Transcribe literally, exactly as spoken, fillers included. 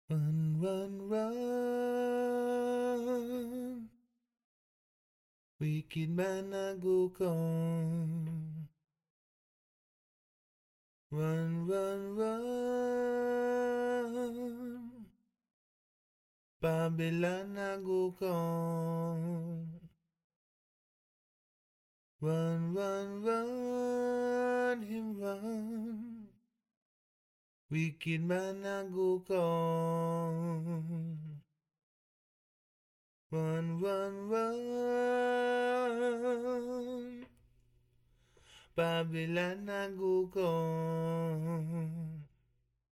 Run, run, run. Wicked man a go come. Run, run, run. Babylon a go come. Run, run, run, him run. Wicked man a go come. Run, run, run. Babylon a go come.